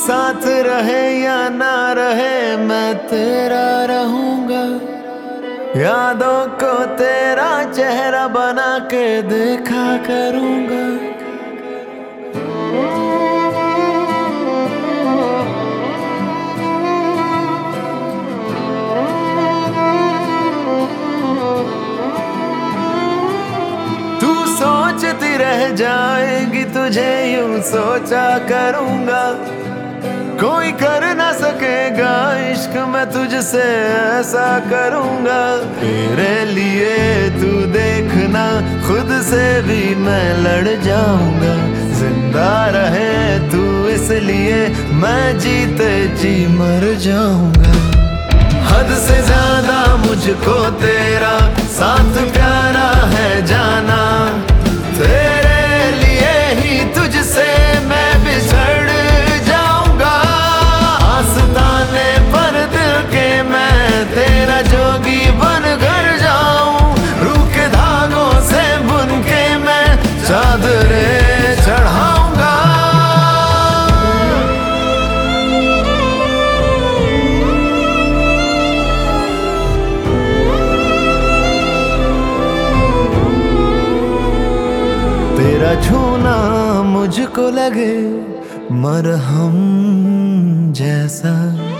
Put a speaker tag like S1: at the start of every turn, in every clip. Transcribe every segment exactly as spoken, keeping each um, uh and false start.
S1: साथ रहे या ना रहे मैं तेरा रहूंगा। यादों को तेरा चेहरा बना के देखा करूंगा। तू सोचती रह जाएगी तुझे यूं सोचा करूंगा। कोई कर ना सकेगा इश्क मैं तुझसे ऐसा करूंगा। तेरे लिए तू देखना खुद से भी मैं लड़ जाऊंगा। जिंदा रहे तू इसलिए मैं जीते जी मर जाऊंगा। हद से ज्यादा मुझको तेरा साथ प्यारा है जाना। तेरे लिए ही तुझसे मैं बिछड़ जाऊंगा। आस्ताने पर दिल के मैं तेरा जोगी बन कर जाऊं। रूह के धागों से बुन के मैं चादरें चढ़ाऊंगा। तेरा छूना मुझको लगे मरहम जैसा।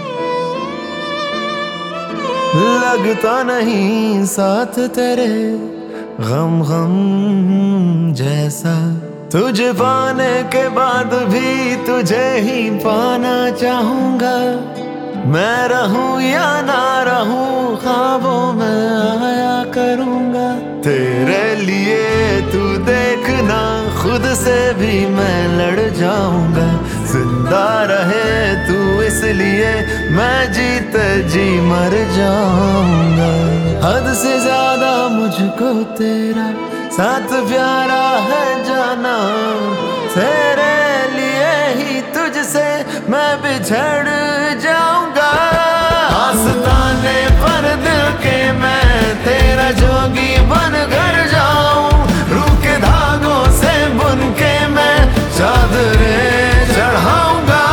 S1: लगता नहीं साथ तेरे गम गम जैसा। तुझे पाने के बाद भी तुझे ही पाना चाहूंगा। मैं रहूं या ना रहूं ख्वाबों में आया करूंगा। तेरे लिए तू देखना खुद से भी मैं लड़ जाऊंगा। जिंदा रहे तू इसलिए मैं जीते जी मर जाऊंगा। हद से ज्यादा मुझको तेरा साथ प्यारा है जाना। तेरे लिए ही तुझसे मैं बिछड़ जाऊंगा। आस्ताने पर दिल के मैं तेरा जोगी बन कर जाऊं। रूह के धागों से बुन के मैं चादरें चढ़ाऊंगा।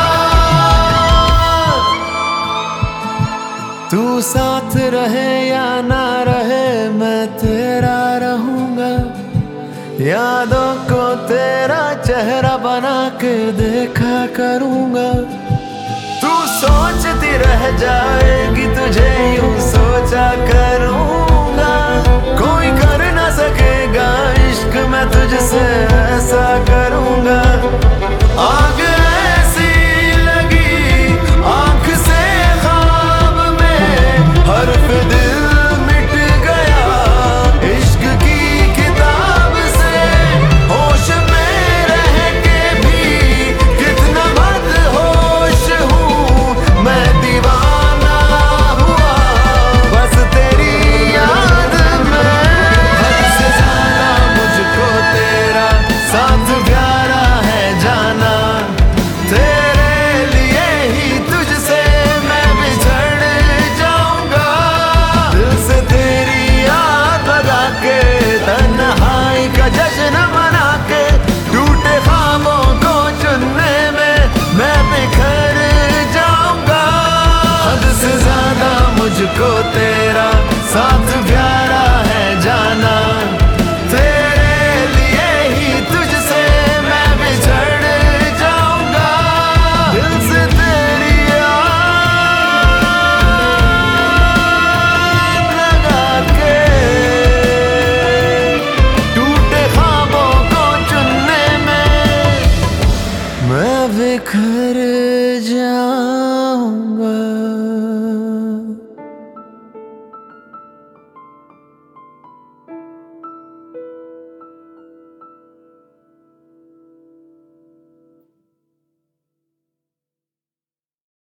S1: तू साथ रहे या ना रहे मैं तेरा रहूंगा। यादों को तेरा चेहरा बना के देखा करूंगा। तू सोचती रह जाएगी तुझे यूं सोचा करूंगा। कोई कर ना सकेगा इश्क मैं तुझसे ऐसा करूंगा। आग ऐसी लगी आंख से ख्वाब में हर्फ दिल मिट गया। इश्क की किताब से होश में रह के भी कितना बदहोश हूँ मैं दीवाना हुआ बस तेरी याद में। हद से ज्यादा मुझको तेरा साथ प्यारा है जाना। तेरे लिए ही तुझसे मैं बिछड़ जाऊंगा। दिल से तेरी याद लगा के तन्हाई का जश्न मना के टूटे ख्वाबों को चुनने में मैं बिखर जाऊंगा। हद से ज्यादा मुझको तेरा